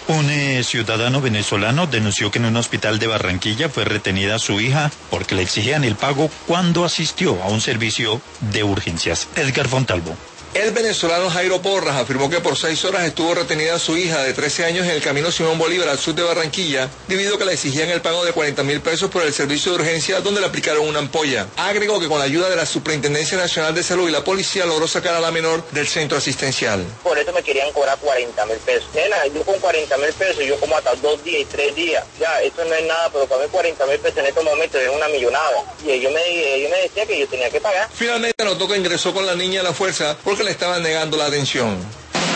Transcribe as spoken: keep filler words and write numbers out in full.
Un eh, ciudadano venezolano denunció que en un hospital de Barranquilla fue retenida su hija porque le exigían el pago cuando asistió a un servicio de urgencias. Edgar Fontalvo. El venezolano Jairo Porras afirmó que por seis horas estuvo retenida su hija de trece años en el camino Simón Bolívar al sur de Barranquilla, debido a que le exigían el pago de cuarenta mil pesos por el servicio de urgencia donde le aplicaron una ampolla. Agregó que con la ayuda de la Superintendencia Nacional de Salud y la policía logró sacar a la menor del centro asistencial. Por eso me querían cobrar cuarenta mil pesos. Nena, yo con cuarenta mil pesos, yo como hasta dos días y tres días. Ya, eso no es nada, pero para mí cuarenta mil pesos en estos momentos es una millonada. Y ellos me, ellos me decían que yo tenía que pagar. Finalmente notó que ingresó con la niña a la fuerza porque le estaban negando la atención.